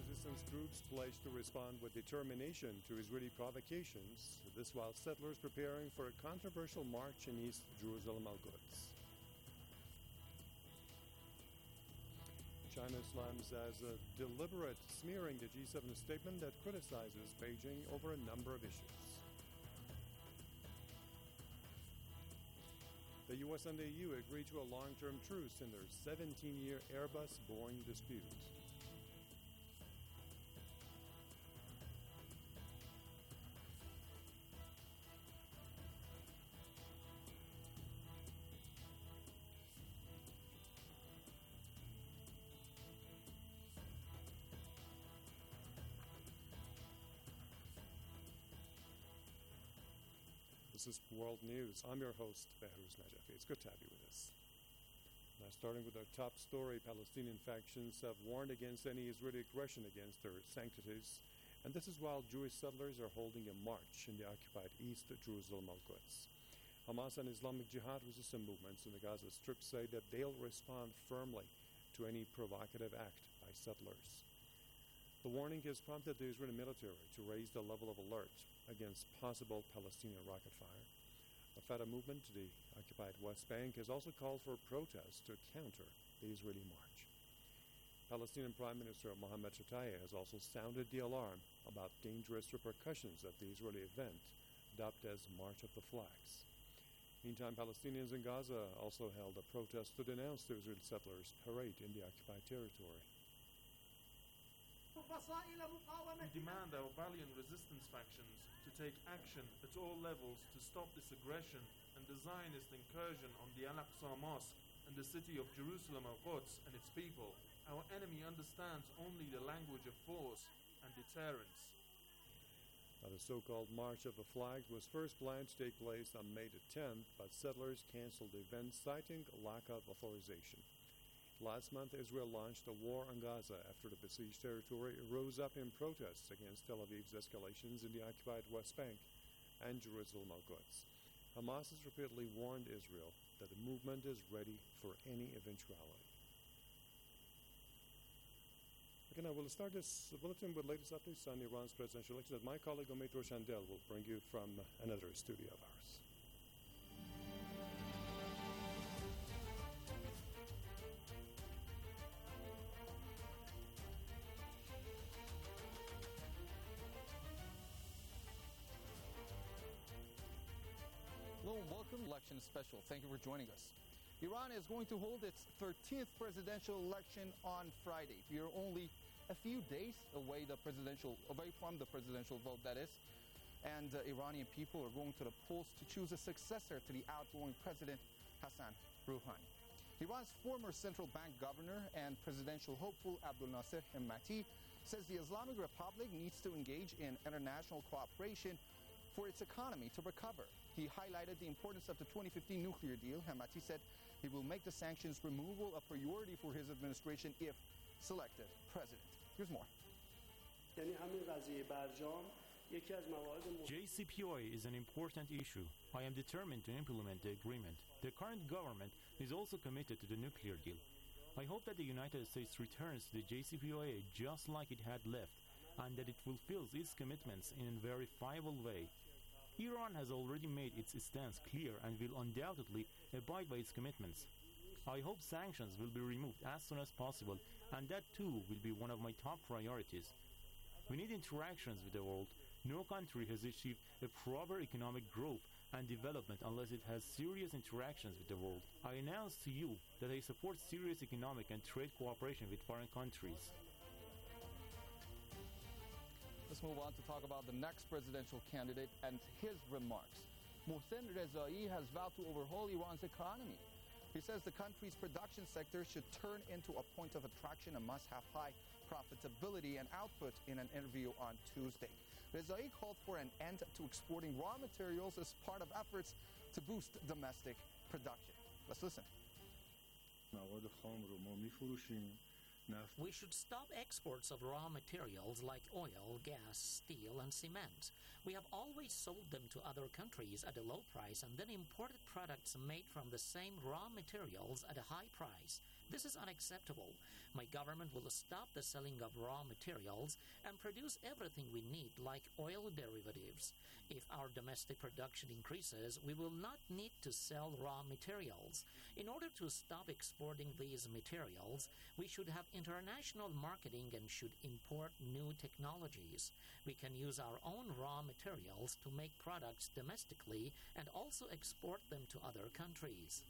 resistance groups pledged to respond with determination to Israeli provocations, this while settlers preparing for a controversial march in East Jerusalem al-Quds. China slams as a deliberate smearing the G7 statement that criticizes Beijing over a number of issues. The U.S. and the EU agreed to a long-term truce in their 17-year Airbus-Boeing dispute. This is World News. I'm your host, Behruz Najafi. It's good to have you with us. Now, starting with our top story, Palestinian factions have warned against any Israeli aggression against their sanctuaries, and this is while Jewish settlers are holding a march in the occupied East Jerusalem al-Quds. Hamas and Islamic Jihad resistance movements in the Gaza Strip say that they'll respond firmly to any provocative act by settlers. The warning has prompted the Israeli military to raise the level of alert against possible Palestinian rocket fire. The Fatah movement to the occupied West Bank has also called for protests to counter the Israeli march. Palestinian Prime Minister Mohammed Shataya has also sounded the alarm about dangerous repercussions of the Israeli event, dubbed as March of the Flags. Meantime, Palestinians in Gaza also held a protest to denounce the Israeli settlers' parade in the occupied territory. We demand our valiant resistance factions to take action at all levels to stop this aggression and the Zionist incursion on the Al-Aqsa Mosque and the city of Jerusalem al-Quds and its people. Our enemy understands only the language of force and deterrence. Now, the so-called March of the Flags was first planned to take place on May the 10th, but settlers canceled the event, citing lack of authorization. Last month, Israel launched a war on Gaza after the besieged territory rose up in protests against Tel Aviv's escalations in the occupied West Bank and Jerusalem al-Quds. Hamas has repeatedly warned Israel that the movement is ready for any eventuality. Okay, now we'll start this bulletin with latest updates on Iran's presidential election that my colleague Omid Roshandel will bring you from another studio of ours. Hello and welcome to Election Special. Thank you for joining us. Iran is going to hold its 13th presidential election on Friday. We are only a few days away from the presidential vote, that is. And Iranian people are going to the polls to choose a successor to the outgoing president, Hassan Rouhani. Iran's former central bank governor and presidential hopeful Abdul Nasser Hemmati says the Islamic Republic needs to engage in international cooperation for its economy to recover. He highlighted the importance of the 2015 nuclear deal. Hemmati said he will make the sanctions removal a priority for his administration if selected president. Here's more. JCPOA is an important issue. I am determined to implement the agreement. The current government is also committed to the nuclear deal. I hope that the United States returns to the JCPOA just like it had left, and that it fulfills its commitments in a verifiable way. Iran has already made its stance clear and will undoubtedly abide by its commitments. I hope sanctions will be removed as soon as possible, and that too will be one of my top priorities. We need interactions with the world. No country has achieved a proper economic growth and development unless it has serious interactions with the world. I announce to you that I support serious economic and trade cooperation with foreign countries. Let's move on to talk about the next presidential candidate and his remarks. Mohsen Rezai has vowed to overhaul Iran's economy. He says the country's production sector should turn into a point of attraction and must have high profitability and output in an interview on Tuesday. Rezai called for an end to exporting raw materials as part of efforts to boost domestic production. Let's listen. We should stop exports of raw materials like oil, gas, steel, and cement. We have always sold them to other countries at a low price and then imported products made from the same raw materials at a high price. This is unacceptable. My government will stop the selling of raw materials and produce everything we need, like oil derivatives. If our domestic production increases, we will not need to sell raw materials. In order to stop exporting these materials, we should have international marketing and should import new technologies. We can use our own raw materials to make products domestically and also export them to other countries.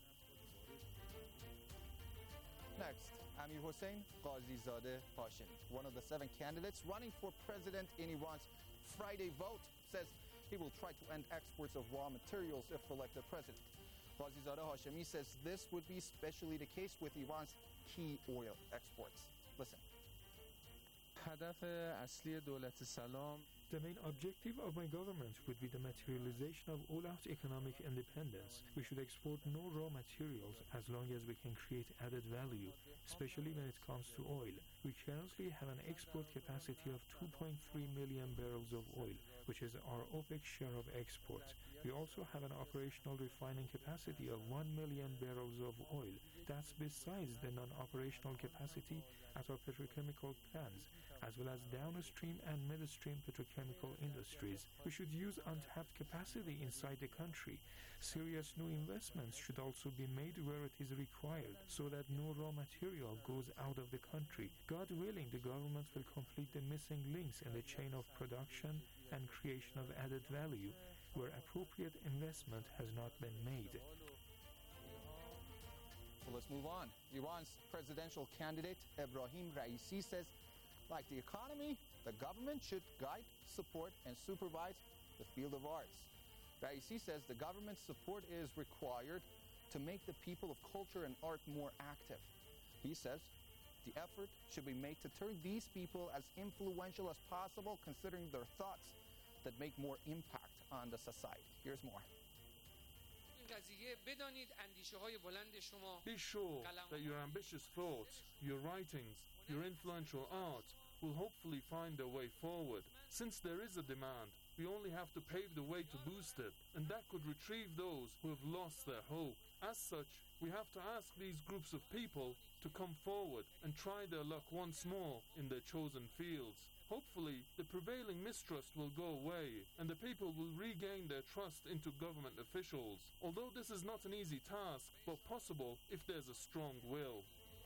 Next, Amir Hossein Ghazizadeh Hashemi, one of the 7 candidates running for president in Iran's Friday vote, says he will try to end exports of raw materials if elected president. Ghazizadeh Hashemi says this would be especially the case with Iran's key oil exports. Listen. هدف اصلی دولت سلام The main objective of my government would be the materialization of all-out economic independence. We should export no raw materials as long as we can create added value, especially when it comes to oil. We currently have an export capacity of 2.3 million barrels of oil, which is our OPEC share of exports. We also have an operational refining capacity of 1 million barrels of oil. That's besides the non-operational capacity at our petrochemical plants, as well as downstream and midstream petrochemical industries. We should use untapped capacity inside the country. Serious new investments should also be made where it is required, so that no raw material goes out of the country. God willing, the government will complete the missing links in the chain of production and creation of added value, where appropriate investment has not been made. So let's move on. Iran's presidential candidate, Ebrahim Raisi, says, like the economy, the government should guide, support, and supervise the field of arts. Raisi says the government's support is required to make the people of culture and art more active. He says the effort should be made to turn these people as influential as possible, considering their thoughts that make more impact on the society. Here's more. Be sure that your ambitious thoughts, your writings, your influential art will hopefully find their way forward. Since there is a demand, we only have to pave the way to boost it, and that could retrieve those who have lost their hope. As such, we have to ask these groups of people to come forward and try their luck once more in their chosen fields. Hopefully, the prevailing mistrust will go away, and the people will regain their trust into government officials. Although this is not an easy task, but possible if there's a strong will.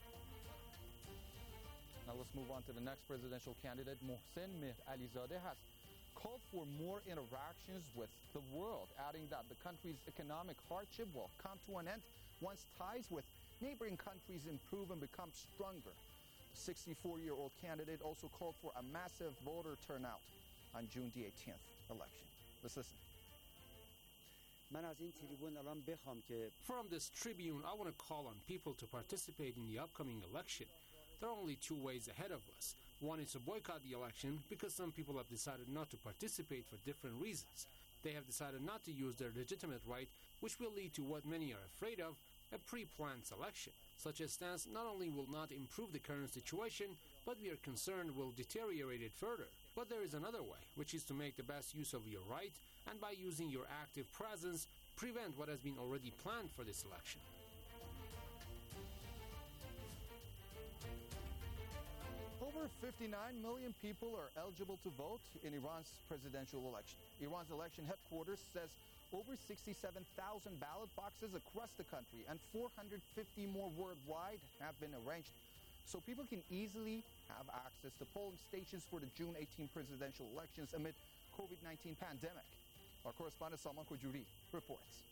Now let's move on to the next presidential candidate. Mohsen Mir Alizadeh has called for more interactions with the world, adding that the country's economic hardship will come to an end once ties with neighboring countries improve and become stronger. The 64-year-old candidate also called for a massive voter turnout on June the 18th election. Let's listen. From this tribune, I want to call on people to participate in the upcoming election. There are only 2 ways ahead of us. One is to boycott the election because some people have decided not to participate for different reasons. They have decided not to use their legitimate right, which will lead to what many are afraid of, a pre-planned selection. Such a stance not only will not improve the current situation, but we are concerned will deteriorate it further. But there is another way, which is to make the best use of your right, and by using your active presence, prevent what has been already planned for this election. Over 59 million people are eligible to vote in Iran's presidential election. Iran's election headquarters says over 67,000 ballot boxes across the country and 450 more worldwide have been arranged so people can easily have access to polling stations for the June 18 presidential elections amid COVID-19 pandemic. Our correspondent Salman Khojuri reports.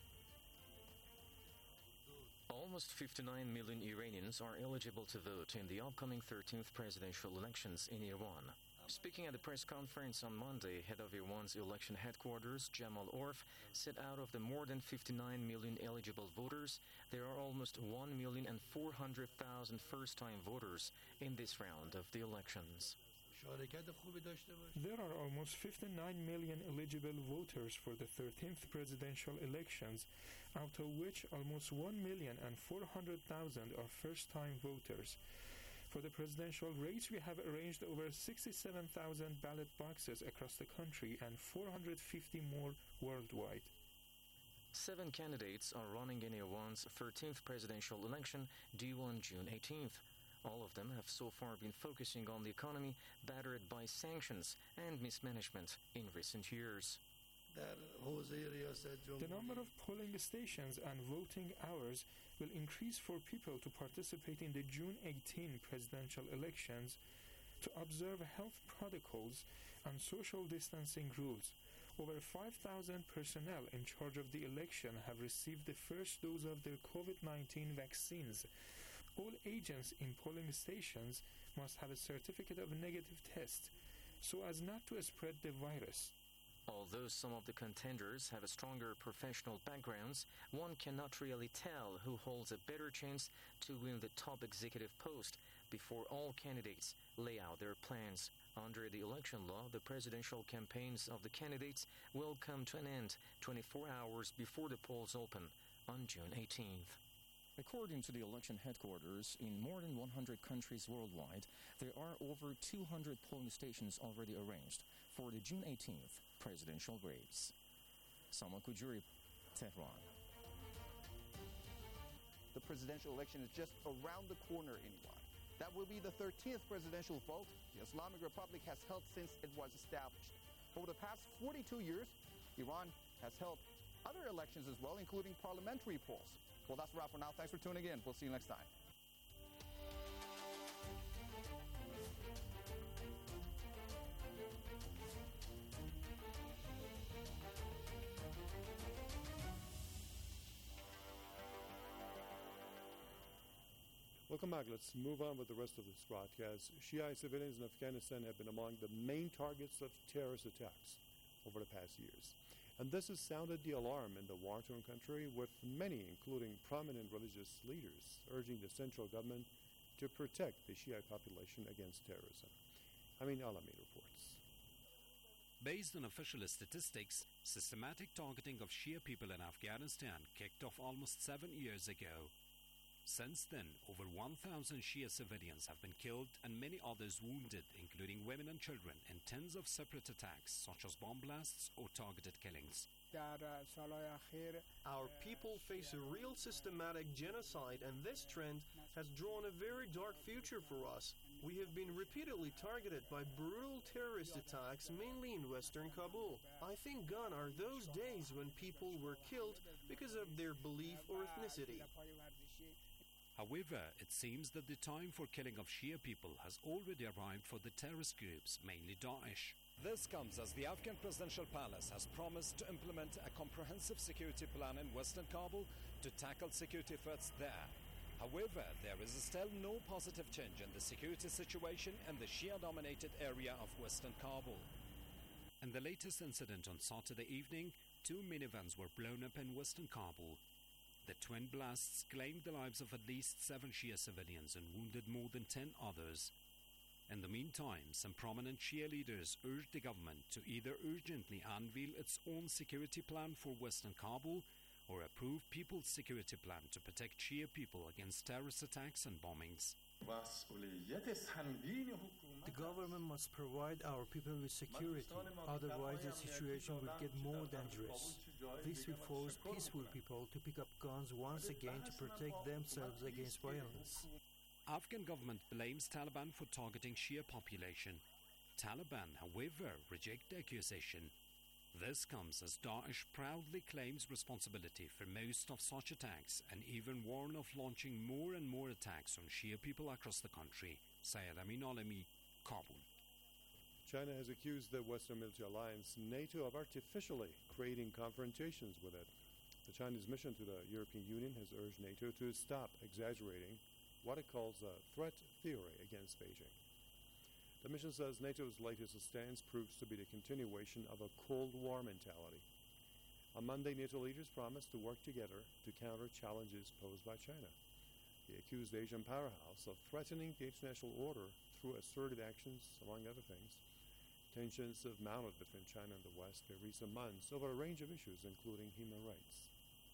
Almost 59 million Iranians are eligible to vote in the upcoming 13th presidential elections in Iran. Speaking at the press conference on Monday, head of Iran's election headquarters, Jamal Orf, said out of the more than 59 million eligible voters, there are almost 1,400,000 first-time voters in this round of the elections. There are almost 59 million eligible voters for the 13th presidential elections, out of which almost 1,400,000 are first-time voters. For the presidential race, we have arranged over 67,000 ballot boxes across the country and 450 more worldwide. 7 candidates are running in Iran's 13th presidential election due on June 18th. All of them have so far been focusing on the economy battered by sanctions and mismanagement in recent years. The number of polling stations and voting hours will increase for people to participate in the June 18 presidential elections, to observe health protocols and social distancing rules. Over 5,000 personnel in charge of the election have received the first dose of their COVID-19 vaccines. All agents in polling stations must have a certificate of negative test so as not to spread the virus. Although some of the contenders have a stronger professional backgrounds, one cannot really tell who holds a better chance to win the top executive post before all candidates lay out their plans. Under the election law, the presidential campaigns of the candidates will come to an end 24 hours before the polls open on June 18th. According to the election headquarters, in more than 100 countries worldwide, there are over 200 polling stations already arranged for the June 18th presidential race. Salman Kujuri, Tehran. The presidential election is just around the corner in Iran. That will be the 13th presidential vote the Islamic Republic has held since it was established. Over the past 42 years, Iran has held other elections as well, including parliamentary polls. Well, that's a wrap for now. Thanks for tuning in. We'll see you next time. Welcome back. Let's move on with the rest of this broadcast. Shia civilians in Afghanistan have been among the main targets of terrorist attacks over the past years. And this has sounded the alarm in the war-torn country, with many, including prominent religious leaders, urging the central government to protect the Shia population against terrorism. Amin Alami reports. Based on official statistics, systematic targeting of Shia people in Afghanistan kicked off almost 7 years ago. Since then, over 1,000 Shia civilians have been killed and many others wounded, including women and children, in tens of separate attacks, such as bomb blasts or targeted killings. Our people face a real systematic genocide, and this trend has drawn a very dark future for us. We have been repeatedly targeted by brutal terrorist attacks, mainly in western Kabul. I think gone are those days when people were killed because of their belief or ethnicity. However, it seems that the time for killing of Shia people has already arrived for the terrorist groups, mainly Daesh. This comes as the Afghan presidential palace has promised to implement a comprehensive security plan in western Kabul to tackle security threats there. However, there is still no positive change in the security situation in the Shia-dominated area of western Kabul. In the latest incident on Saturday evening, 2 minivans were blown up in western Kabul. The twin blasts claimed the lives of at least 7 Shia civilians and wounded more than 10 others. In the meantime, some prominent Shia leaders urged the government to either urgently unveil its own security plan for western Kabul or approve people's security plan to protect Shia people against terrorist attacks and bombings. The government must provide our people with security, otherwise the situation will get more dangerous. This will force peaceful people to pick up guns once again to protect themselves against violence. Afghan government blames Taliban for targeting Shia population. Taliban, however, reject the accusation. This comes as Daesh proudly claims responsibility for most of such attacks and even warn of launching more and more attacks on Shia people across the country. Syed Amin Alami, Kabul. China has accused the Western military alliance, NATO, of artificially creating confrontations with it. The Chinese mission to the European Union has urged NATO to stop exaggerating what it calls a threat theory against Beijing. The mission says NATO's latest stance proves to be the continuation of a Cold War mentality. On Monday, NATO leaders promised to work together to counter challenges posed by China. They accused the Asian powerhouse of threatening the international order through asserted actions, among other things. Tensions have mounted between China and the West in recent months over a range of issues, including human rights.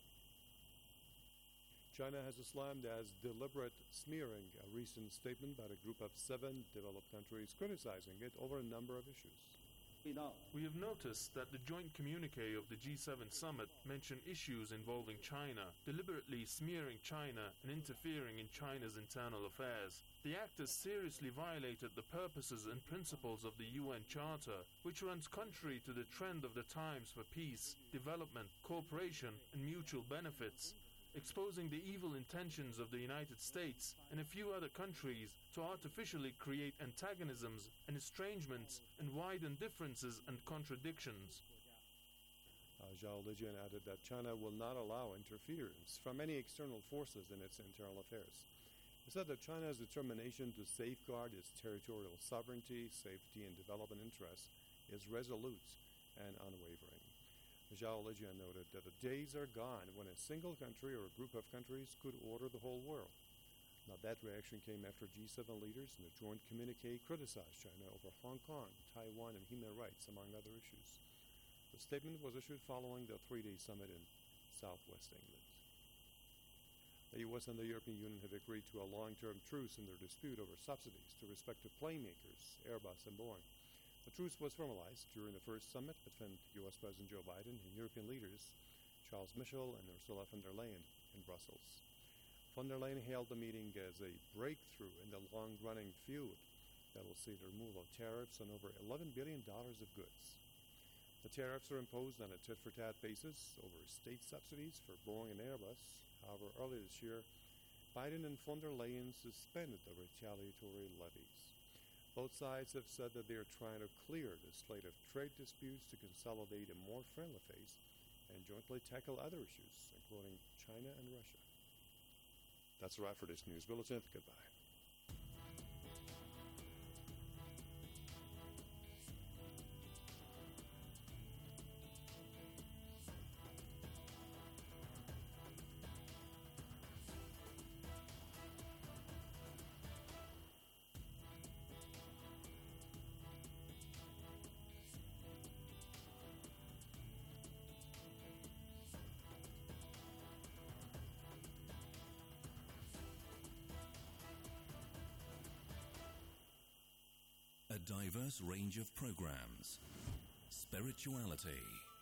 China has slammed as deliberate smearing a recent statement by a group of 7 developed countries criticizing it over a number of issues. We have noticed that the joint communique of the G7 summit mentioned issues involving China, deliberately smearing China and interfering in China's internal affairs. The act has seriously violated the purposes and principles of the UN Charter, which runs contrary to the trend of the times for peace, development, cooperation and mutual benefits, exposing the evil intentions of the United States and a few other countries to artificially create antagonisms and estrangements and widen differences and contradictions. Zhao Lijian added that China will not allow interference from any external forces in its internal affairs. He said that China's determination to safeguard its territorial sovereignty, safety, and development interests is resolute and unwavering. Zhao Lijian noted that the days are gone when a single country or a group of countries could order the whole world. Now, that reaction came after G7 leaders in a joint communique criticized China over Hong Kong, Taiwan, and human rights, among other issues. The statement was issued following the three-day summit in southwest England. The U.S. and the European Union have agreed to a long-term truce in their dispute over subsidies to respective plane makers, Airbus and Boeing. The truce was formalized during the first summit between U.S. President Joe Biden and European leaders Charles Michel and Ursula von der Leyen in Brussels. Von der Leyen hailed the meeting as a breakthrough in the long-running feud that will see the removal of tariffs on over $11 billion of goods. The tariffs are imposed on a tit-for-tat basis over state subsidies for Boeing and Airbus. However, earlier this year, Biden and von der Leyen suspended the retaliatory levies. Both sides have said that they are trying to clear the slate of trade disputes to consolidate a more friendly face and jointly tackle other issues, including China and Russia. That's a wrap for this news bulletin. Goodbye. A diverse range of programs, spirituality,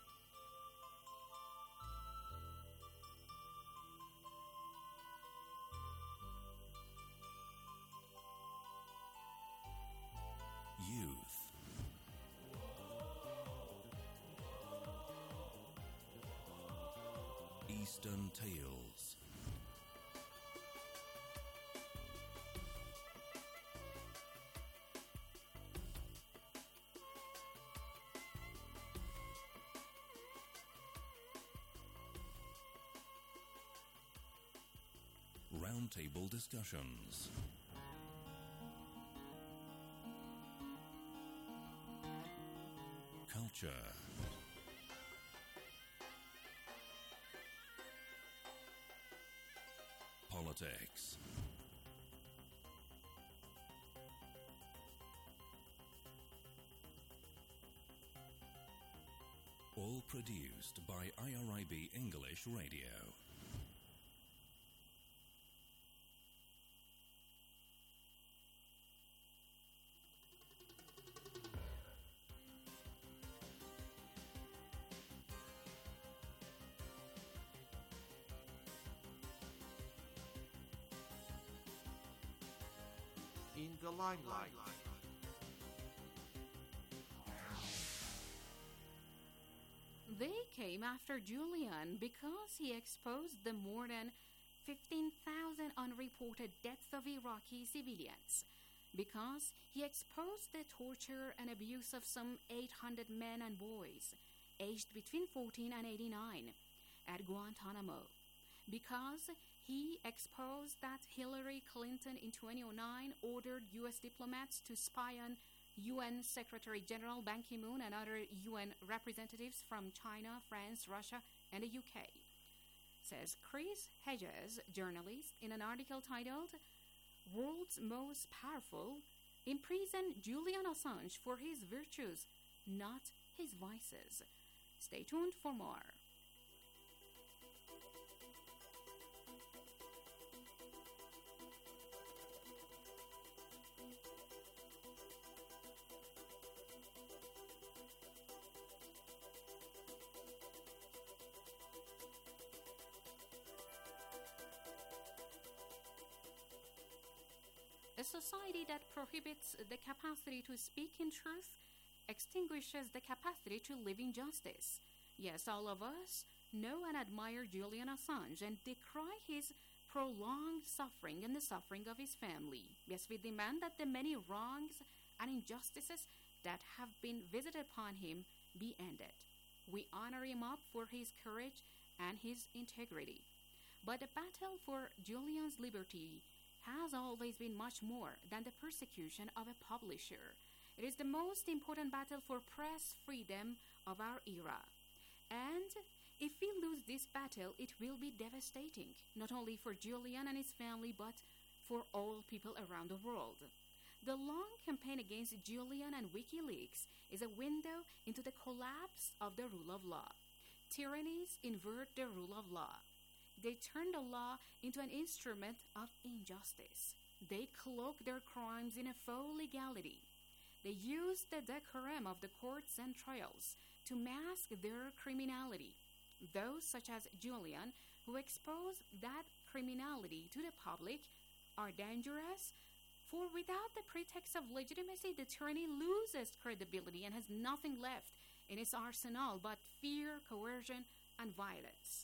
youth, Eastern Tales, roundtable discussions, culture, politics, all produced by IRIB English Radio. In the limelight. They came after Julian because he exposed the more than 15,000 unreported deaths of Iraqi civilians, because he exposed the torture and abuse of some 800 men and boys aged between 14 and 89 at Guantanamo, because he exposed that Hillary Clinton in 2009 ordered U.S. diplomats to spy on UN Secretary General Ban Ki-moon and other UN representatives from China, France, Russia, and the UK. Says Chris Hedges, journalist, in an article titled "World's Most Powerful Imprison Julian Assange for His Virtues, Not His Vices." Stay tuned for more. A society that prohibits the capacity to speak in truth extinguishes the capacity to live in justice. Yes, all of us know and admire Julian Assange and decry his prolonged suffering and the suffering of his family. Yes, we demand that the many wrongs and injustices that have been visited upon him be ended. We honor him up for his courage and his integrity. But the battle for Julian's liberty has always been much more than the persecution of a publisher. It is the most important battle for press freedom of our era. And if we lose this battle, it will be devastating, not only for Julian and his family, but for all people around the world. The long campaign against Julian and WikiLeaks is a window into the collapse of the rule of law. Tyrannies invert the rule of law. They turn the law into an instrument of injustice. They cloak their crimes in a faux legality. They use the decorum of the courts and trials to mask their criminality. Those such as Julian, who expose that criminality to the public, are dangerous, for without the pretext of legitimacy, the tyranny loses credibility and has nothing left in its arsenal but fear, coercion, and violence.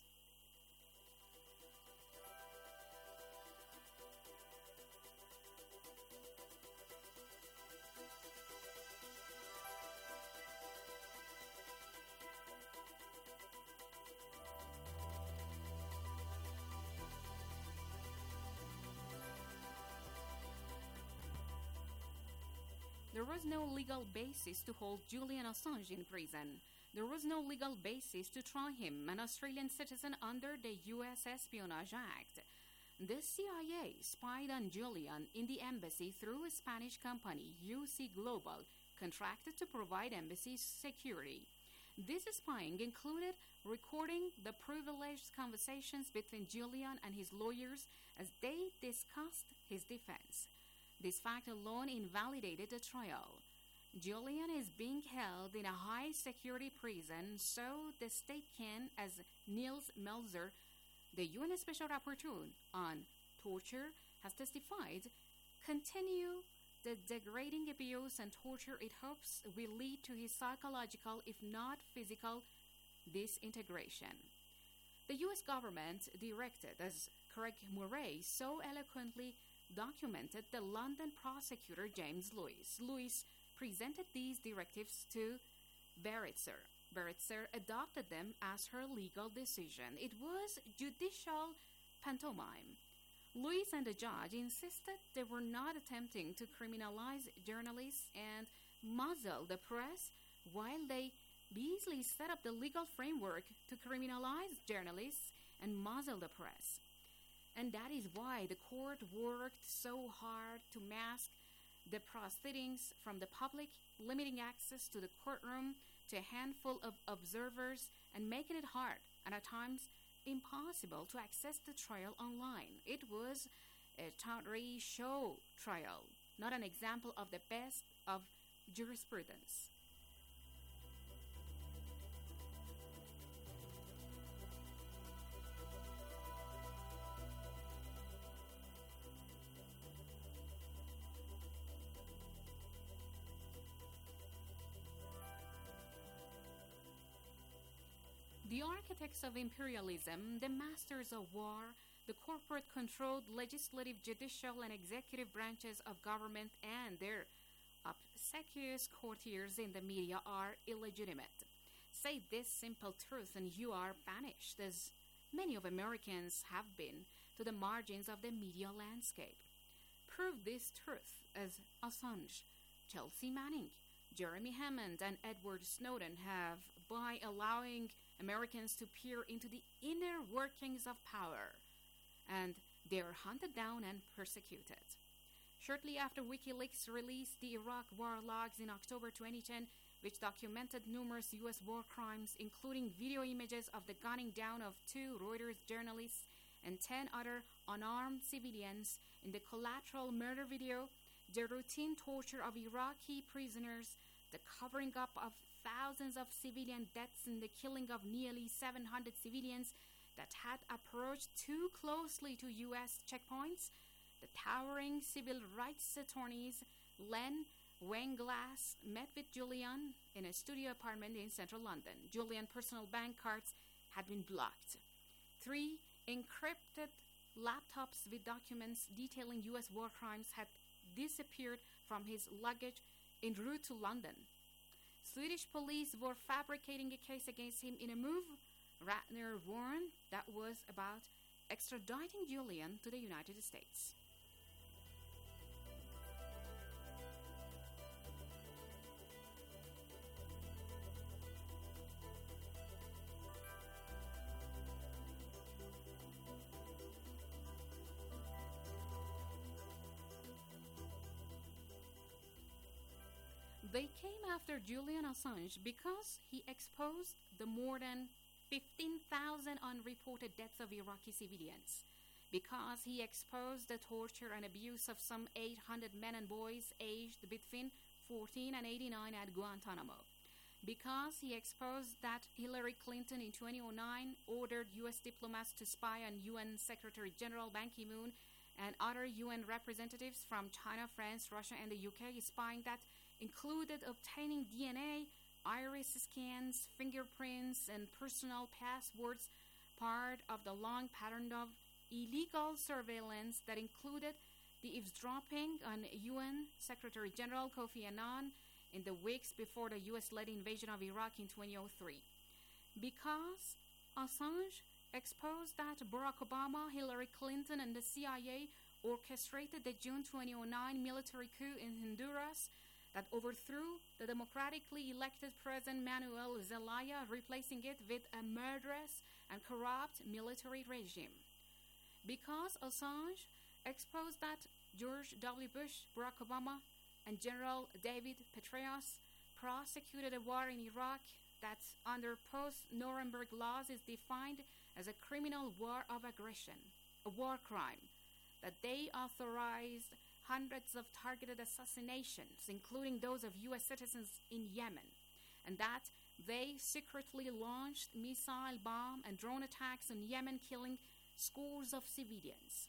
There was no legal basis to hold Julian Assange in prison. There was no legal basis to try him, an Australian citizen, under the U.S. Espionage Act. The CIA spied on Julian in the embassy through a Spanish company, UC Global, contracted to provide embassy security. This spying included recording the privileged conversations between Julian and his lawyers as they discussed his defense. This fact alone invalidated the trial. Julian is being held in a high-security prison, so the state can, as Nils Melzer, the UN Special Rapporteur on torture, has testified, continue the degrading abuse and torture it hopes will lead to his psychological, if not physical, disintegration. The U.S. government directed, as Craig Murray so eloquently documented, the London prosecutor James Lewis. Lewis presented these directives to Beretzer. Beretzer adopted them as her legal decision. It was judicial pantomime. Lewis and the judge insisted they were not attempting to criminalize journalists and muzzle the press, while they easily set up the legal framework to criminalize journalists and muzzle the press. And that is why the court worked so hard to mask the proceedings from the public, limiting access to the courtroom to a handful of observers and making it hard and at times impossible to access the trial online. It was a tawdry show trial, not an example of the best of jurisprudence. The architects of imperialism, the masters of war, the corporate-controlled legislative, judicial, and executive branches of government, and their obsequious courtiers in the media are illegitimate. Say this simple truth and you are banished, as many of Americans have been, to the margins of the media landscape. Prove this truth as Assange, Chelsea Manning, Jeremy Hammond, and Edward Snowden have by allowing Americans to peer into the inner workings of power, and they are hunted down and persecuted. Shortly after WikiLeaks released the Iraq war logs in October 2010, which documented numerous U.S. war crimes, including video images of the gunning down of 2 Reuters journalists and 10 other unarmed civilians in the collateral murder video, the routine torture of Iraqi prisoners, the covering up of thousands of civilian deaths and the killing of nearly 700 civilians that had approached too closely to U.S. checkpoints, the towering civil rights attorneys Len Weinglass met with Julian in a studio apartment in central London. Julian's personal bank cards had been blocked. 3 encrypted laptops with documents detailing U.S. war crimes had disappeared from his luggage en route to London. Swedish police were fabricating a case against him in a move Ratner warned that was about extraditing Julian to the United States. They came after Julian Assange because he exposed the more than 15,000 unreported deaths of Iraqi civilians, because he exposed the torture and abuse of some 800 men and boys aged between 14 and 89 at Guantanamo, because he exposed that Hillary Clinton in 2009 ordered U.S. diplomats to spy on UN Secretary General Ban Ki-moon and other UN representatives from China, France, Russia, and the UK, spying that included obtaining DNA, iris scans, fingerprints, and personal passwords, part of the long pattern of illegal surveillance that included the eavesdropping on UN Secretary General Kofi Annan in the weeks before the U.S.-led invasion of Iraq in 2003. Because Assange exposed that Barack Obama, Hillary Clinton, and the CIA orchestrated the June 2009 military coup in Honduras that overthrew the democratically elected President Manuel Zelaya, replacing it with a murderous and corrupt military regime. Because Assange exposed that George W. Bush, Barack Obama, and General David Petraeus prosecuted a war in Iraq that, under post-Nuremberg laws, is defined as a criminal war of aggression, a war crime, that they authorized hundreds of targeted assassinations, including those of U.S. citizens in Yemen, and that they secretly launched missile, bomb, and drone attacks in Yemen, killing scores of civilians.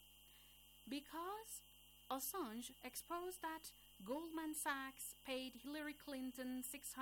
Because Assange exposed that Goldman Sachs paid Hillary Clinton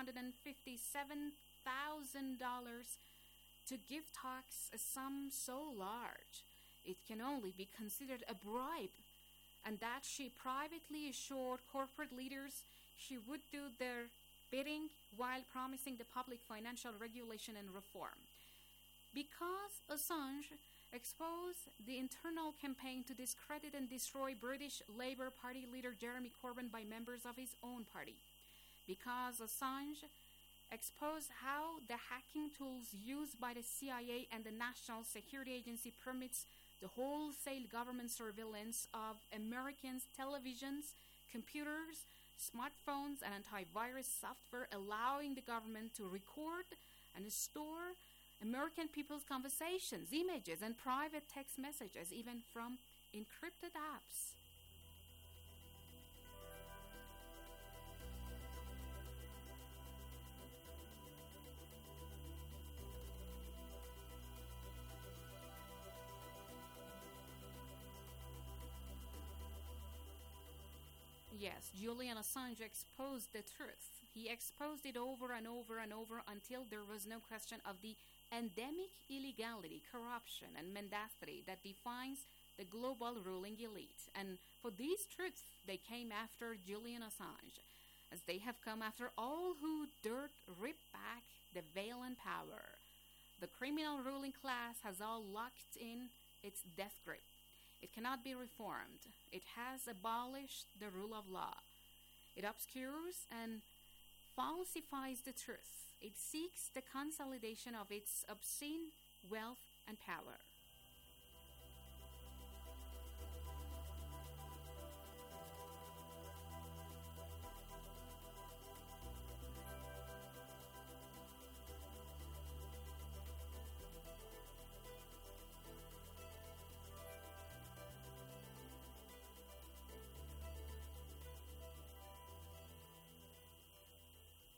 $657,000 to give talks, a sum so large it can only be considered a bribe, and that she privately assured corporate leaders she would do their bidding while promising the public financial regulation and reform. Because Assange exposed the internal campaign to discredit and destroy British Labour Party leader Jeremy Corbyn by members of his own party. Because Assange exposed how the hacking tools used by the CIA and the National Security Agency permits the wholesale government surveillance of Americans' televisions, computers, smartphones, and antivirus software, allowing the government to record and store American people's conversations, images, and private text messages, even from encrypted apps. Yes, Julian Assange exposed the truth. He exposed it over and over and over until there was no question of the endemic illegality, corruption, and mendacity that defines the global ruling elite. And for these truths, they came after Julian Assange, as they have come after all who dared rip back the veil and power. The criminal ruling class has all locked in its death grip. It cannot be reformed. It has abolished the rule of law. It obscures and falsifies the truth. It seeks the consolidation of its obscene wealth and power.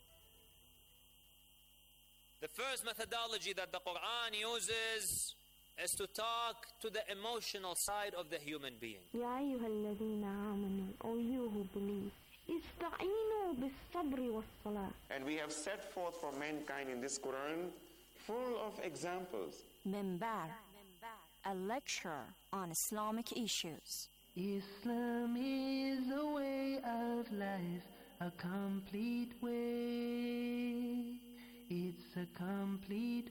The first methodology that the Quran uses is to talk to the emotional side of the human being. يا أيها الذين آمنوا, O you who believe, استعينوا بالصبر والصلاة. And we have set forth for mankind in this Quran full of examples. Minbar, a lecture on Islamic issues. Islam is a way of life, a complete way. It's a complete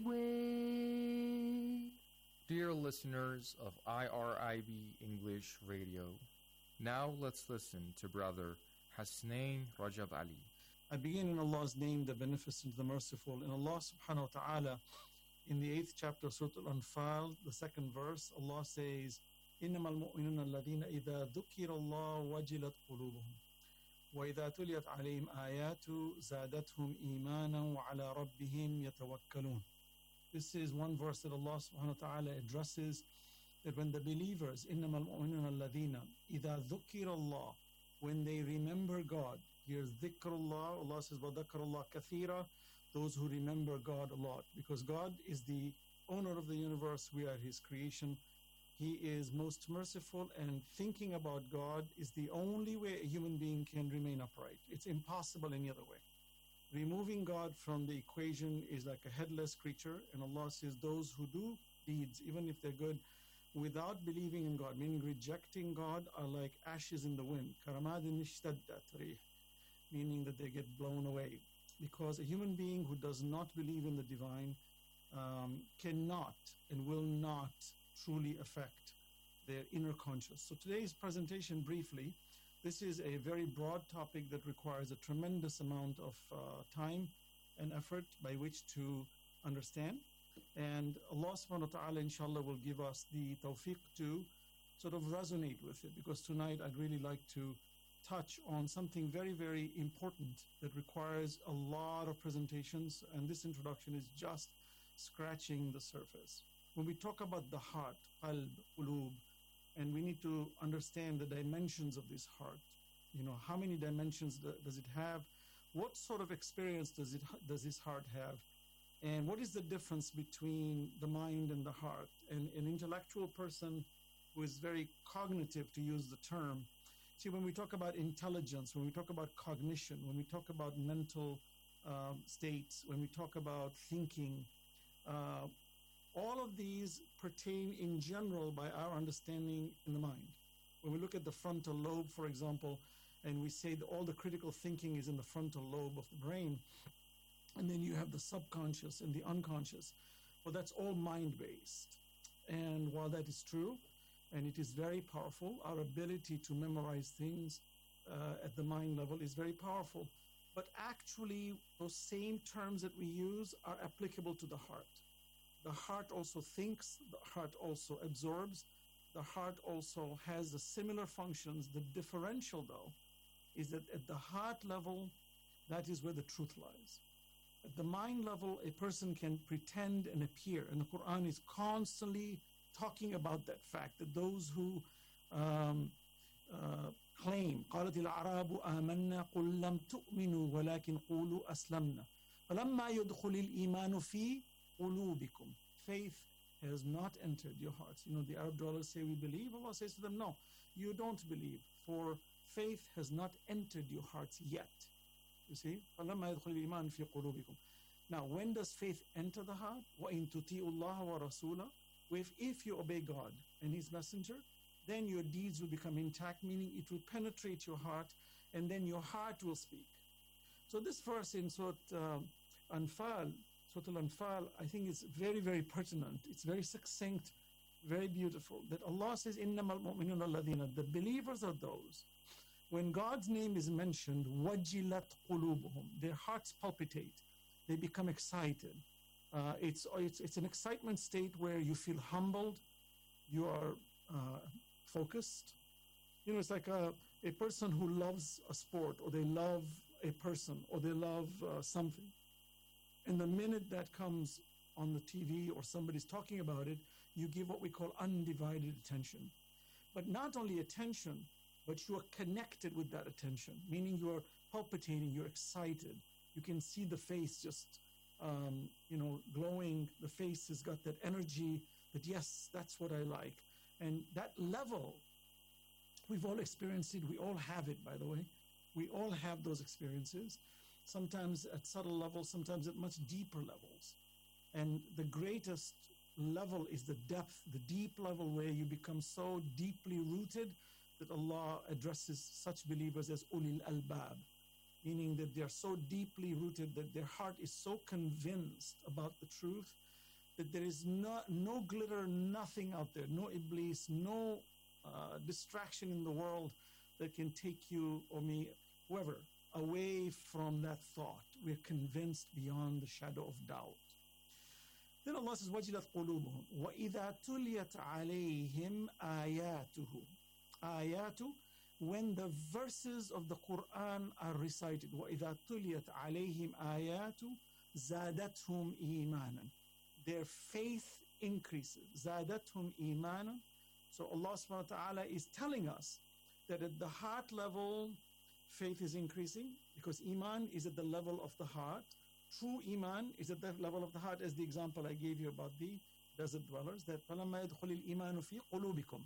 way. Dear listeners of IRIB English Radio, now let's listen to Brother Hasnain Rajab Ali. I begin in Allah's name, the Beneficent, the Merciful. In Allah subhanahu wa ta'ala, in the 8th chapter of Surah Al-Anfal, the 2nd verse, Allah says, إِنَّمَا الْمُؤْمِنُونَ الَّذِينَ إِذَا ذُكِّرَ اللَّهُ وَجِلَتْ قُلُوبُهُم وَإِذَا تُلِيَتْ عَلَيْهِمْ آيَاتُهُ زَادَتْهُمْ إِيمَانًا وَعَلَى رَبِّهِمْ يَتَوَكَّلُونَ. This is one verse that Allah subhanahu wa ta'ala addresses that when the believers, إِنَّمَا الْمُؤْمِنُونَ الَّذِينَ إِذَا ذُكِّرَ اللَّهُ, when they remember God. Here's dhikrullah. Allah says, وَذَكَرَ اللَّهَ كَثِيرًا, those who remember God a lot. Because God is the owner of the universe. We are His creation. He is most merciful, and thinking about God is the only way a human being can remain upright. It's impossible any other way. Removing God from the equation is like a headless creature, and Allah says those who do deeds, even if they're good, without believing in God, meaning rejecting God, are like ashes in the wind. Karamadin ishtaddat rih, meaning that they get blown away. Because a human being who does not believe in the divine cannot and will not truly affect their inner conscious. So today's presentation, briefly, this is a very broad topic that requires a tremendous amount of time and effort by which to understand. And Allah subhanahu wa ta'ala, inshallah, will give us the tawfiq to sort of resonate with it. Because tonight I'd really like to touch on something very, very important that requires a lot of presentations. And this introduction is just scratching the surface. When we talk about the heart, qalb, qulub, and we need to understand the dimensions of this heart. You know, how many dimensions does it have? What sort of experience does this heart have? And what is the difference between the mind and the heart? And an intellectual person who is very cognitive, to use the term. See, when we talk about intelligence, when we talk about cognition, when we talk about mental states, when we talk about thinking, all of these pertain in general by our understanding in the mind. When we look at the frontal lobe, for example, and we say that all the critical thinking is in the frontal lobe of the brain, and then you have the subconscious and the unconscious. Well, that's all mind-based. And while that is true, and it is very powerful, our ability to memorize things at the mind level is very powerful. But actually, those same terms that we use are applicable to the heart. The heart also thinks, the heart also absorbs, the heart also has the similar functions. The differential, though, is that at the heart level, that is where the truth lies. At the mind level, a person can pretend and appear, and the Quran is constantly talking about that fact, that those who claim, قالت الأعراب آمنا قل لم تؤمنوا ولكن قولوا أسلمنا فلما يدخل الإيمان في قلوبكم. Faith has not entered your hearts. You know, the Arab dwellers say, we believe. Allah says to them, no, you don't believe, for faith has not entered your hearts yet. You see? فلما يدخل الإيمان في قلوبكم. Now, when does faith enter the heart? وَإِن تُطِيعُوا اللَّهَ وَرَسُولَهُ. If you obey God and His Messenger, then your deeds will become intact, meaning it will penetrate your heart, and then your heart will speak. So this verse in Surah Al-Anfal, I think is very, very pertinent. It's very succinct, very beautiful. That Allah says, إِنَّمَا الْمُؤْمِنُونَ الَّذِينَ. The believers are those. When God's name is mentioned, وَجِلَتْ قُلُوبُهُم. Their hearts palpitate. They become excited. It's an excitement state where you feel humbled, you are focused. You know, it's like a person who loves a sport, or they love a person, or they love something. And the minute that comes on the TV or somebody's talking about it, you give what we call undivided attention. But not only attention, but you are connected with that attention, meaning you are palpitating, you're excited. You can see the face just, glowing. The face has got that energy that yes, that's what I like. And that level, we've all experienced it. We all have it, by the way. We all have those experiences, sometimes at subtle levels, sometimes at much deeper levels. And the greatest level is the depth, the deep level where you become so deeply rooted that Allah addresses such believers as ulil albab, meaning that they are so deeply rooted that their heart is so convinced about the truth that there is no glitter, nothing out there, no iblis, no distraction in the world that can take you or me, whoever, away from that thought. We're convinced beyond the shadow of doubt. Then Allah says, وَجِلَتْ قُلُوبُهُمْ وَإِذَا تُلِيَتْ عَلَيْهِمْ آيَاتُهُ. Ayatu, when the verses of the Quran are recited. وَإِذَا تُلِيَتْ عَلَيْهِمْ آيَاتُ زَادَتْهُمْ إِيمَانًا. Their faith increases. زَادَتْهُمْ إِيمَانًا. So Allah subhanahu wa ta'ala is telling us that at the heart level, faith is increasing because Iman is at the level of the heart. True Iman is at that level of the heart, as the example I gave you about the desert dwellers, that فَلَمَّا يَدْخُلِ الْإِيمَانُ فِي قُلُوبِكُمْ.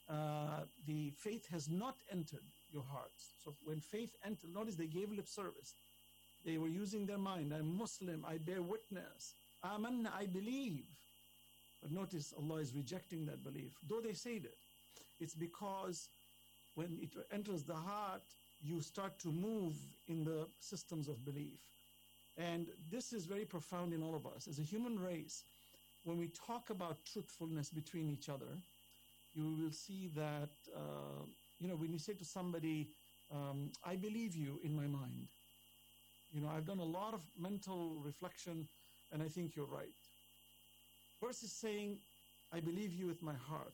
The faith has not entered your hearts. So when faith entered, notice they gave lip service. They were using their mind. I'm Muslim, I bear witness. Amanna, I believe. But notice Allah is rejecting that belief. Though they say that, it's because when it enters the heart, you start to move in the systems of belief. And this is very profound in all of us. As a human race, when we talk about truthfulness between each other, you will see that, when you say to somebody, I believe you in my mind. I've done a lot of mental reflection and I think you're right. Versus saying, I believe you with my heart.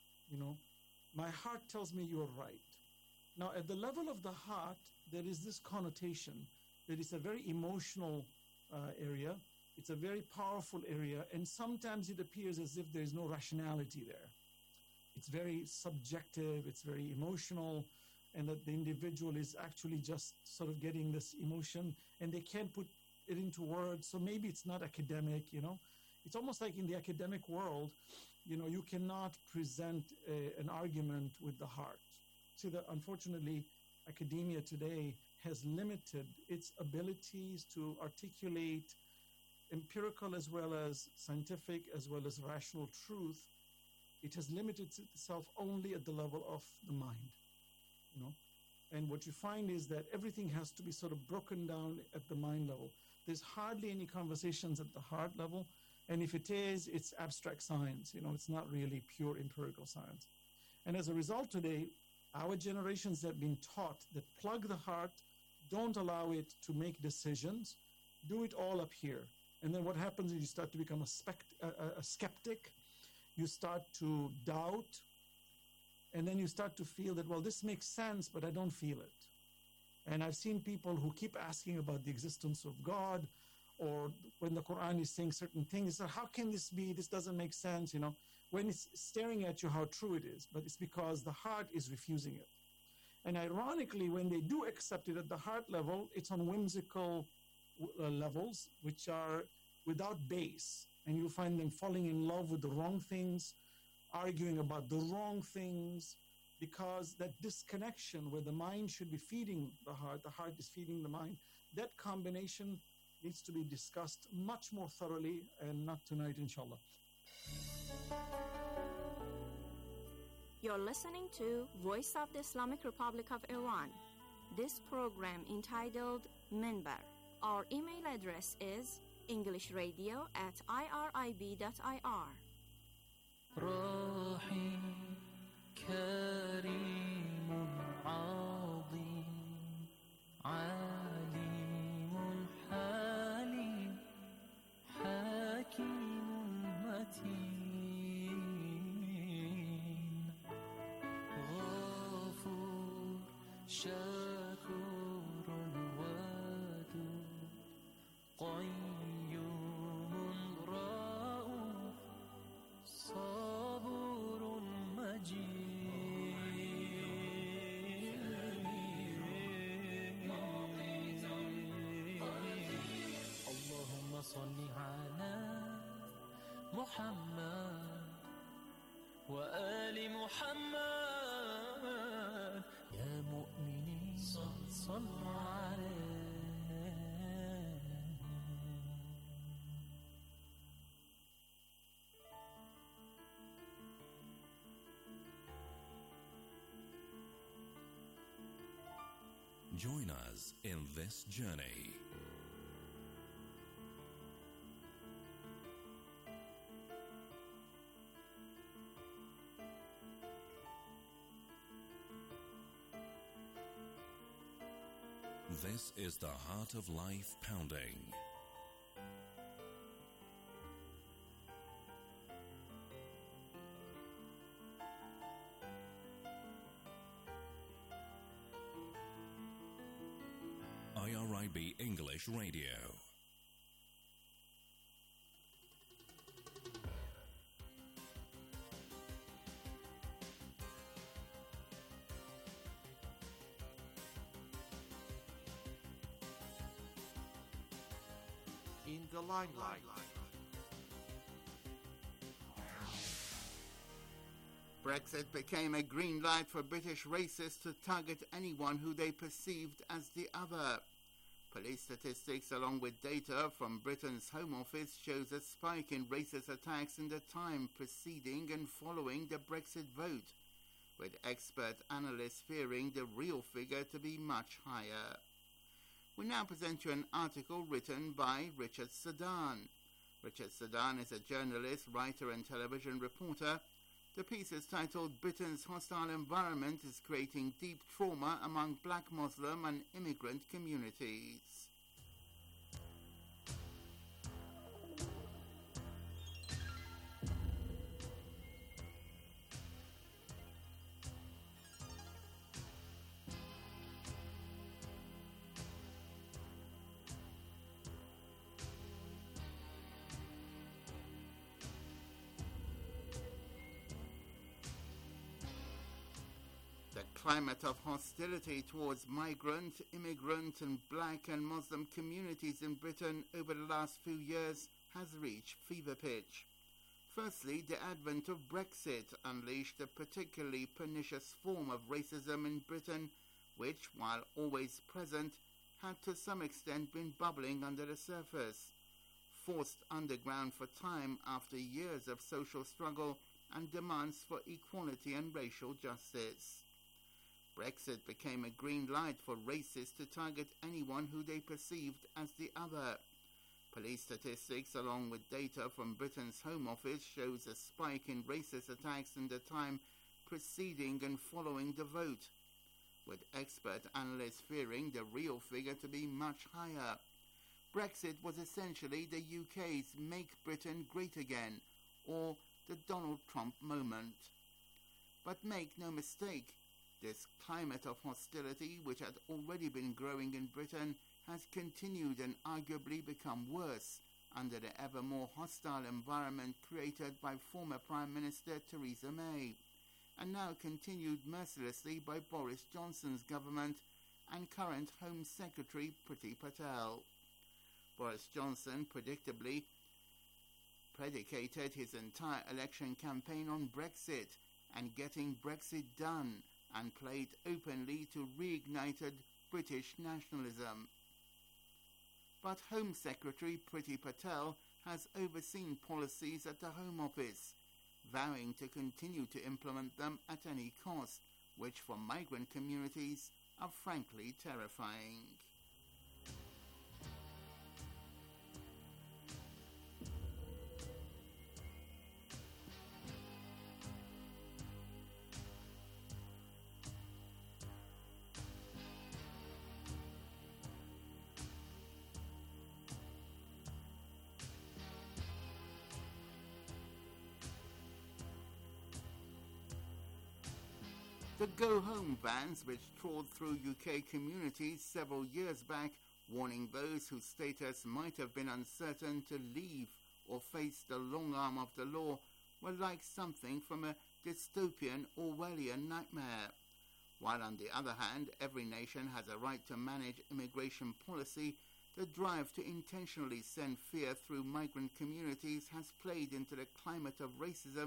My heart tells me you're right. Now, at the level of the heart, there is this connotation that it's a very emotional area. It's a very powerful area. And sometimes it appears as if there is no rationality there. It's very subjective. It's very emotional. And that the individual is actually just sort of getting this emotion. And they can't put it into words. So maybe it's not academic, It's almost like in the academic world, you cannot present an argument with the heart. See that unfortunately, academia today has limited its abilities to articulate empirical as well as scientific as well as rational truth. It has limited itself only at the level of the mind, And what you find is that everything has to be sort of broken down at the mind level. There's hardly any conversations at the heart level. And if it is, it's abstract science. It's not really pure empirical science. And as a result today, our generations have been taught that plug the heart, don't allow it to make decisions, do it all up here. And then what happens is you start to become a skeptic, you start to doubt, and then you start to feel that, well, this makes sense, but I don't feel it. And I've seen people who keep asking about the existence of God, or when the Quran is saying certain things, so how can this be? This doesn't make sense, when it's staring at you how true it is, but it's because the heart is refusing it. And ironically, when they do accept it at the heart level, it's on whimsical levels, which are without base. And you'll find them falling in love with the wrong things, arguing about the wrong things, because that disconnection where the mind should be feeding the heart is feeding the mind, that combination needs to be discussed much more thoroughly, and not tonight, inshallah. You're listening to Voice of the Islamic Republic of Iran. This program entitled Minbar. Our email address is englishradio@irib.ir. رحيم كريم عظيم عليم حليم حكيم متين غفور شكور ودود قيوم رؤوف صبور اللهم صل على محمد وآل محمد يا مؤمنين صلوا عليه. Join us in this journey. This is the Heart of Life Pounding. IRIB English Radio. In the limelight. Brexit became a green light for British racists to target anyone who they perceived as the other. Police statistics along with data from Britain's Home Office shows a spike in racist attacks in the time preceding and following the Brexit vote, with expert analysts fearing the real figure to be much higher. We now present you an article written by Richard Sedan. Richard Sedan is a journalist, writer and television reporter. The piece is titled "Britain's Hostile Environment is Creating Deep Trauma Among Black Muslim and Immigrant Communities." The climate of hostility towards migrant, immigrant and black and Muslim communities in Britain over the last few years has reached fever pitch. Firstly, the advent of Brexit unleashed a particularly pernicious form of racism in Britain, which, while always present, had to some extent been bubbling under the surface, forced underground for time after years of social struggle and demands for equality and racial justice. Brexit became a green light for racists to target anyone who they perceived as the other. Police statistics along with data from Britain's Home Office shows a spike in racist attacks in the time preceding and following the vote, with expert analysts fearing the real figure to be much higher. Brexit was essentially the UK's Make Britain Great Again, or the Donald Trump moment. But make no mistake, this climate of hostility, which had already been growing in Britain, has continued and arguably become worse under the ever more hostile environment created by former Prime Minister Theresa May, and now continued mercilessly by Boris Johnson's government and current Home Secretary Priti Patel. Boris Johnson predictably predicated his entire election campaign on Brexit and getting Brexit done, and played openly to reignited British nationalism. But Home Secretary Priti Patel has overseen policies at the Home Office, vowing to continue to implement them at any cost, which for migrant communities are frankly terrifying. The Go Home vans, which trawled through UK communities several years back, warning those whose status might have been uncertain to leave or face the long arm of the law, were like something from a dystopian Orwellian nightmare. While on the other hand, every nation has a right to manage immigration policy, the drive to intentionally send fear through migrant communities has played into the climate of racism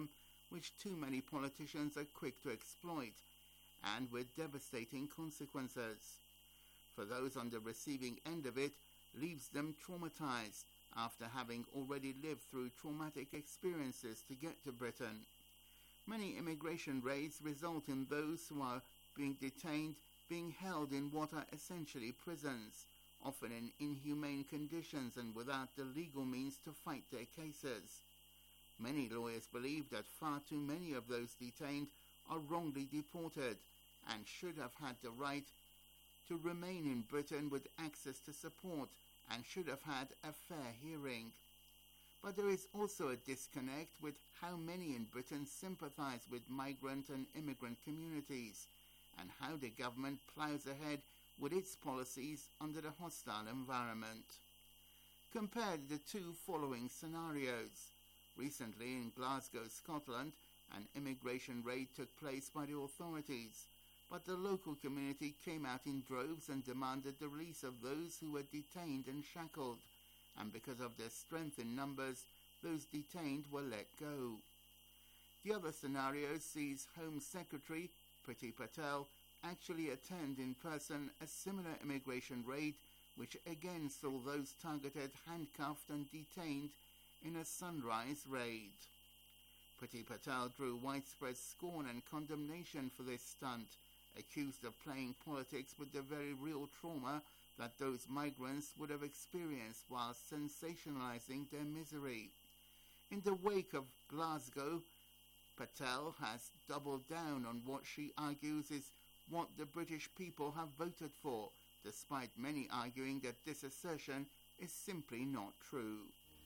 which too many politicians are quick to exploit, and with devastating consequences. For those on the receiving end of it, leaves them traumatized after having already lived through traumatic experiences to get to Britain. Many immigration raids result in those who are being detained being held in what are essentially prisons, often in inhumane conditions and without the legal means to fight their cases. Many lawyers believe that far too many of those detained are wrongly deported and should have had the right to remain in Britain with access to support and should have had a fair hearing. But there is also a disconnect with how many in Britain sympathise with migrant and immigrant communities and how the government ploughs ahead with its policies under the hostile environment. Compare the two following scenarios. Recently in Glasgow, Scotland, an immigration raid took place by the authorities, but the local community came out in droves and demanded the release of those who were detained and shackled, and because of their strength in numbers, those detained were let go. The other scenario sees Home Secretary Priti Patel actually attend in person a similar immigration raid, which again saw those targeted handcuffed and detained in a sunrise raid. Priti Patel drew widespread scorn and condemnation for this stunt, accused of playing politics with the very real trauma that those migrants would have experienced while sensationalizing their misery. In the wake of Glasgow, Patel has doubled down on what she argues is what the British people have voted for, despite many arguing that this assertion is simply not true.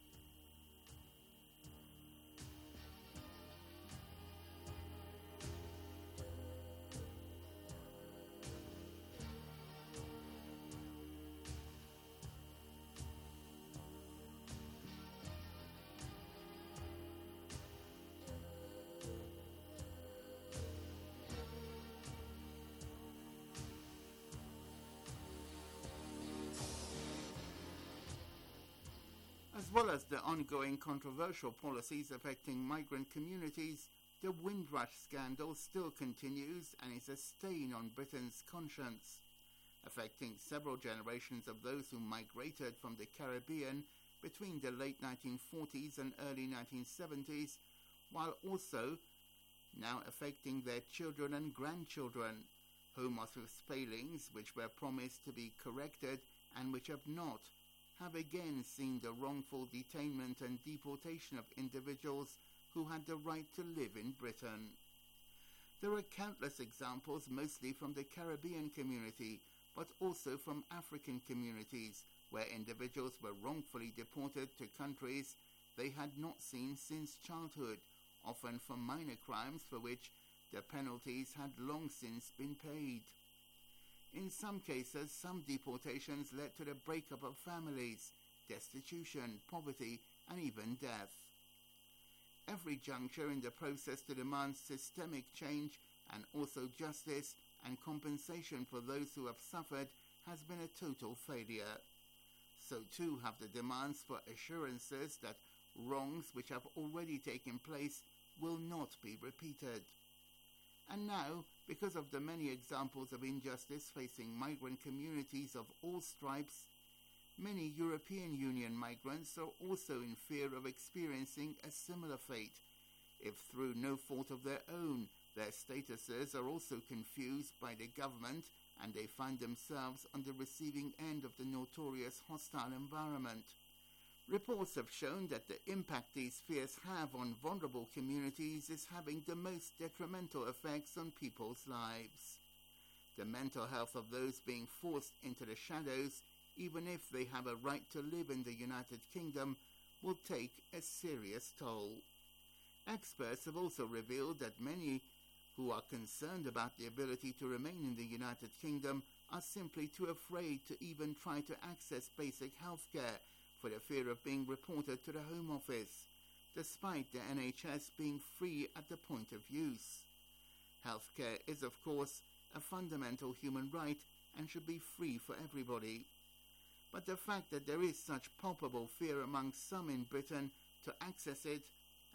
As well as the ongoing controversial policies affecting migrant communities, the Windrush scandal still continues and is a stain on Britain's conscience, affecting several generations of those who migrated from the Caribbean between the late 1940s and early 1970s, while also now affecting their children and grandchildren. Home Office failings, which were promised to be corrected and which have not, have again seen the wrongful detainment and deportation of individuals who had the right to live in Britain. There are countless examples, mostly from the Caribbean community, but also from African communities, where individuals were wrongfully deported to countries they had not seen since childhood, often for minor crimes for which the penalties had long since been paid. In some cases, some deportations led to the breakup of families, destitution, poverty, and even death. Every juncture in the process to demand systemic change and also justice and compensation for those who have suffered has been a total failure. So too have the demands for assurances that wrongs which have already taken place will not be repeated. And now, because of the many examples of injustice facing migrant communities of all stripes, many European Union migrants are also in fear of experiencing a similar fate, if through no fault of their own, their statuses are also confused by the government and they find themselves on the receiving end of the notorious hostile environment. Reports have shown that the impact these fears have on vulnerable communities is having the most detrimental effects on people's lives. The mental health of those being forced into the shadows, even if they have a right to live in the United Kingdom, will take a serious toll. Experts have also revealed that many who are concerned about the ability to remain in the United Kingdom are simply too afraid to even try to access basic health care, for the fear of being reported to the Home Office, despite the NHS being free at the point of use. Healthcare is, of course, a fundamental human right and should be free for everybody. But the fact that there is such palpable fear among some in Britain to access it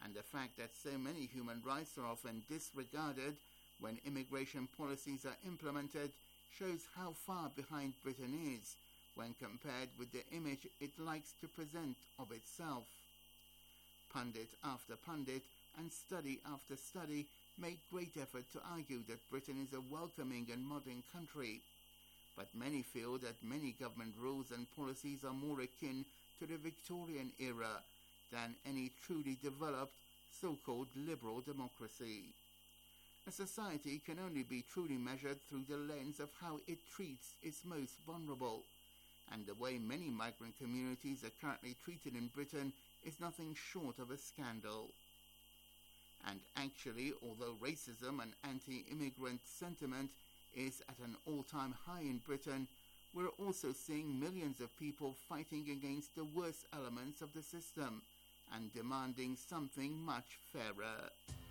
and the fact that so many human rights are often disregarded when immigration policies are implemented shows how far behind Britain is when compared with the image it likes to present of itself. Pundit after pundit and study after study make great effort to argue that Britain is a welcoming and modern country, but many feel that many government rules and policies are more akin to the Victorian era than any truly developed so-called liberal democracy. A society can only be truly measured through the lens of how it treats its most vulnerable, and the way many migrant communities are currently treated in Britain is nothing short of a scandal. And actually, although racism and anti-immigrant sentiment is at an all-time high in Britain, we're also seeing millions of people fighting against the worst elements of the system and demanding something much fairer.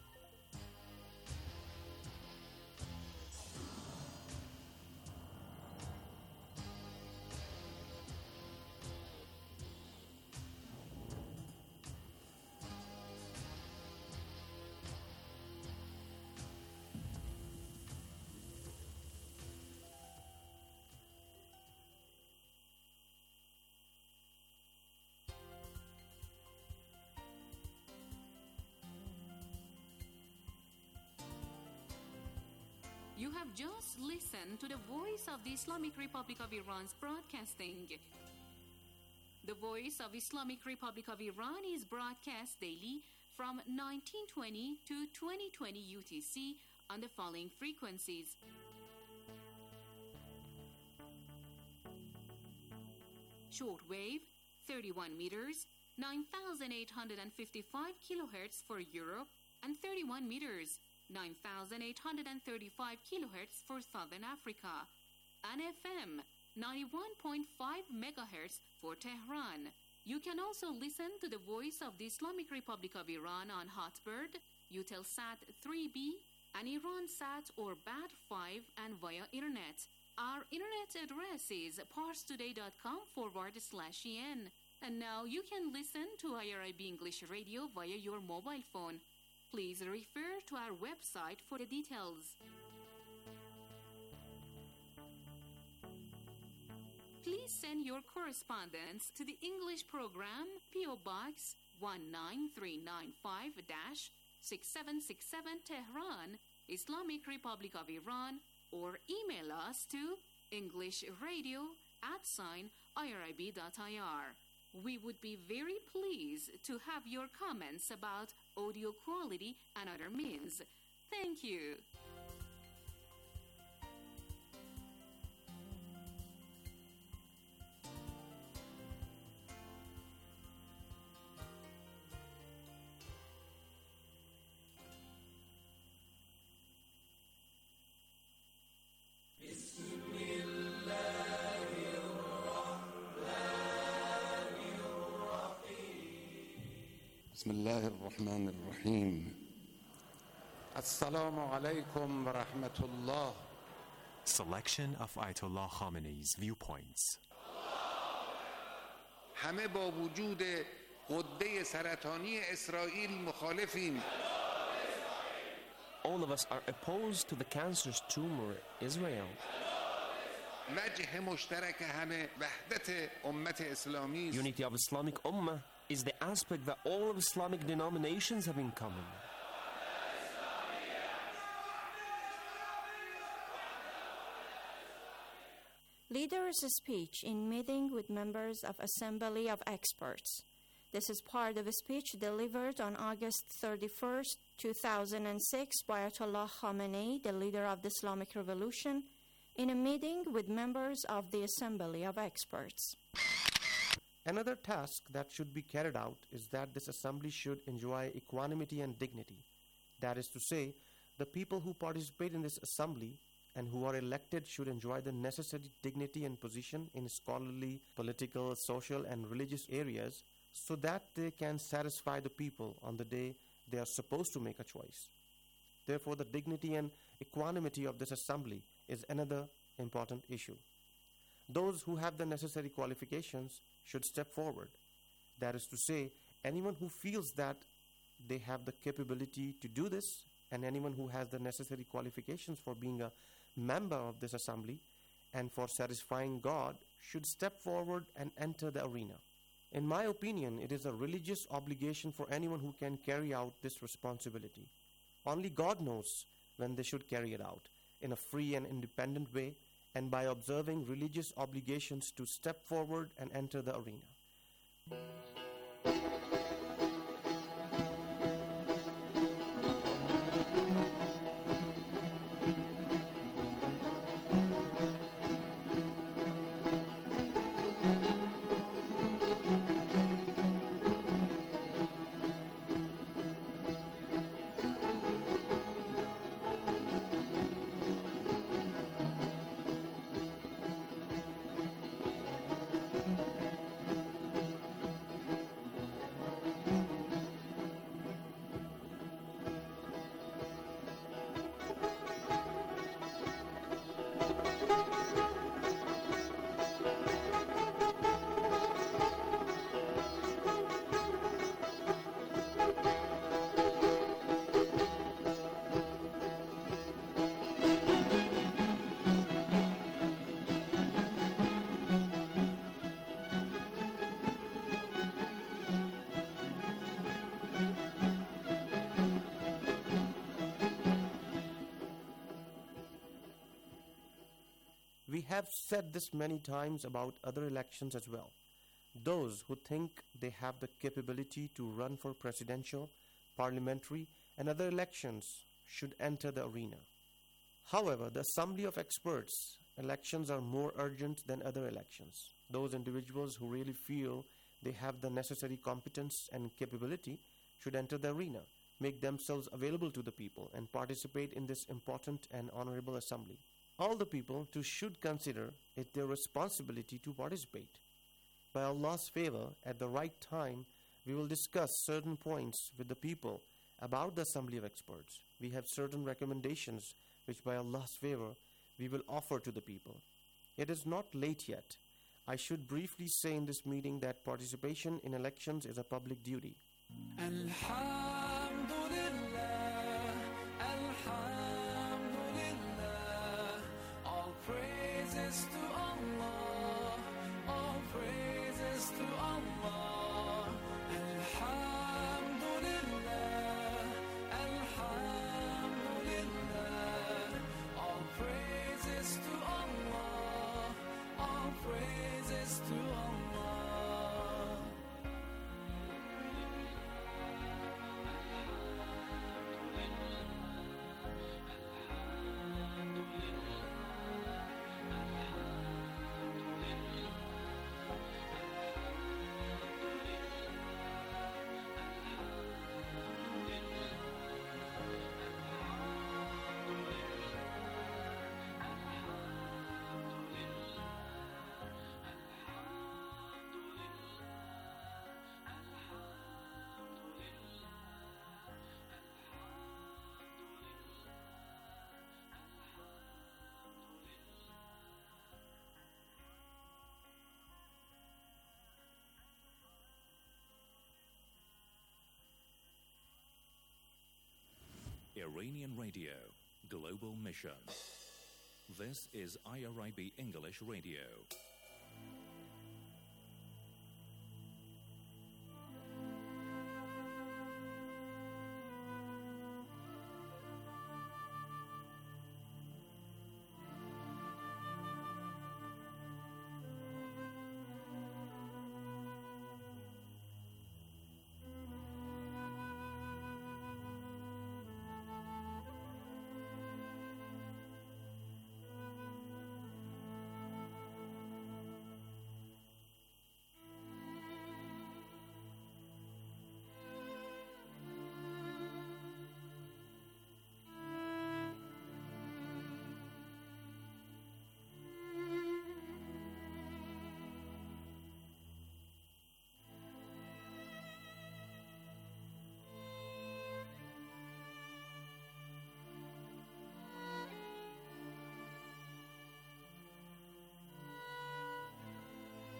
You have just listened to the Voice of the Islamic Republic of Iran's broadcasting. The Voice of Islamic Republic of Iran is broadcast daily from 1920 to 2020 UTC on the following frequencies. Shortwave, 31 meters, 9,855 kilohertz for Europe, and 31 meters, 9,835 kilohertz for Southern Africa, and FM 91.5 megahertz for Tehran. You can also listen to the Voice of the Islamic Republic of Iran on Hotbird, Eutelsat 3B, and Iransat or BAT5 and via Internet. Our internet address is parstoday.com/en. And now you can listen to IRIB English Radio via your mobile phone. Please refer to our website for the details. Please send your correspondence to the English program, P.O. Box 19395-6767 Tehran, Islamic Republic of Iran, or email us to englishradio@irib.ir. We would be very pleased to have your comments about audio quality and other means. Thank you. بسم الله الرحمن الرحيم السلام عليكم ورحمة الله. Selection of Ayatollah Khamenei's viewpoints. همه با وجود غده سرطانی اسرائیل مخالفیم. All of us are opposed to the cancerous tumor Israel. وجه مشترک همه وحدت امت اسلامی است. Unity of Islamic Ummah is the aspect that all of Islamic denominations have in common. Leader's speech in meeting with members of Assembly of Experts. This is part of a speech delivered on August 31st, 2006 by Ayatollah Khamenei, the leader of the Islamic Revolution, in a meeting with members of the Assembly of Experts. Another task that should be carried out is that this assembly should enjoy equanimity and dignity. That is to say, the people who participate in this assembly and who are elected should enjoy the necessary dignity and position in scholarly, political, social, and religious areas so that they can satisfy the people on the day they are supposed to make a choice. Therefore, the dignity and equanimity of this assembly is another important issue. Those who have the necessary qualifications should step forward. That is to say, anyone who feels that they have the capability to do this, and anyone who has the necessary qualifications for being a member of this assembly and for satisfying God should step forward and enter the arena. In my opinion, it is a religious obligation for anyone who can carry out this responsibility. Only God knows when they should carry it out in a free and independent way, and by observing religious obligations to step forward and enter the arena. We have said this many times about other elections as well. Those who think they have the capability to run for presidential, parliamentary, and other elections should enter the arena. However, the Assembly of Experts elections are more urgent than other elections. Those individuals who really feel they have the necessary competence and capability should enter the arena, make themselves available to the people, and participate in this important and honorable assembly. All the people too should consider it their responsibility to participate. By Allah's favor, at the right time, we will discuss certain points with the people about the Assembly of Experts. We have certain recommendations which by Allah's favor we will offer to the people. It is not late yet. I should briefly say in this meeting that participation in elections is a public duty. Praises to Allah, all praises to Allah. Alhamdulillah, Alhamdulillah. All praises to Allah, all praises to Allah. Iranian Radio, Global Mission. This is IRIB English Radio.